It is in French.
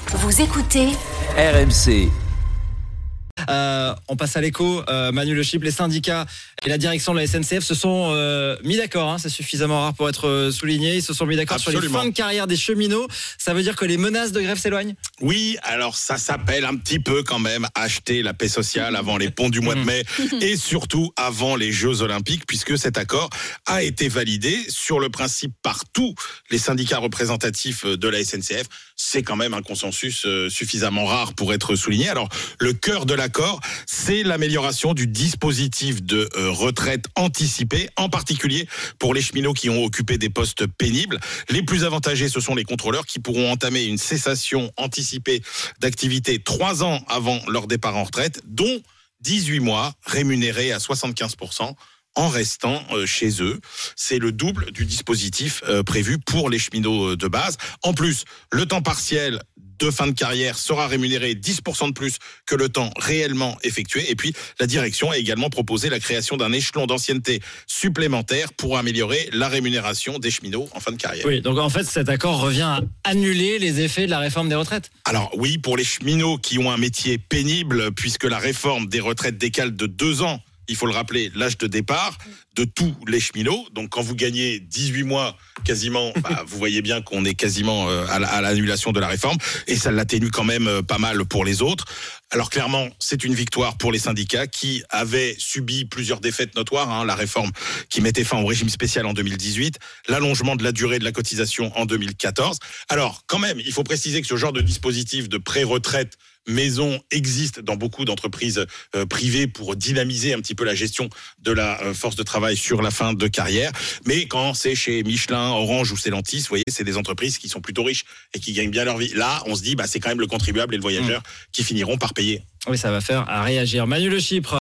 Vous écoutez RMC. On passe à l'écho. Manu Le Chypre, les syndicats et la direction de la SNCF se sont mis d'accord. C'est suffisamment rare pour être souligné. Ils se sont mis d'accord sur les fins de carrière des cheminots. Ça veut dire que les menaces de grève s'éloignent ? Oui, alors ça s'appelle un petit peu quand même acheter la paix sociale avant les ponts du mois de mai et surtout avant les Jeux Olympiques, puisque cet accord a été validé sur le principe par tous les syndicats représentatifs de la SNCF. C'est quand même un consensus suffisamment rare pour être souligné. Alors, le cœur de l'accord, c'est l'amélioration du dispositif de retraite anticipée, en particulier pour les cheminots qui ont occupé des postes pénibles. Les plus avantagés, ce sont les contrôleurs qui pourront entamer une cessation anticipée d'activité 3 ans avant leur départ en retraite, dont 18 mois rémunérés à 75%. En restant chez eux. C'est le double du dispositif prévu pour les cheminots de base. En plus, le temps partiel de fin de carrière sera rémunéré 10% de plus que le temps réellement effectué. Et puis, la direction a également proposé la création d'un échelon d'ancienneté supplémentaire pour améliorer la rémunération des cheminots en fin de carrière. Oui, donc en fait, cet accord revient à annuler les effets de la réforme des retraites. Alors oui, pour les cheminots qui ont un métier pénible, puisque la réforme des retraites décale de 2 ans, il faut le rappeler, l'âge de départ de tous les cheminots. Donc, quand vous gagnez 18 mois quasiment, vous voyez bien qu'on est quasiment à l'annulation de la réforme. Et ça l'atténue quand même pas mal pour les autres. Alors, clairement, c'est une victoire pour les syndicats qui avaient subi plusieurs défaites notoires. La réforme qui mettait fin au régime spécial en 2018, l'allongement de la durée de la cotisation en 2014. Alors, quand même, il faut préciser que ce genre de dispositif de pré-retraite maison existe dans beaucoup d'entreprises privées pour dynamiser un petit peu la gestion de la force de travail sur la fin de carrière. Mais quand c'est chez Michelin, Orange ou Stellantis, vous voyez, c'est des entreprises qui sont plutôt riches et qui gagnent bien leur vie. Là, on se dit, c'est quand même le contribuable et le voyageur qui finiront par payer. Oui, ça va faire à réagir. Manu Le Chypre.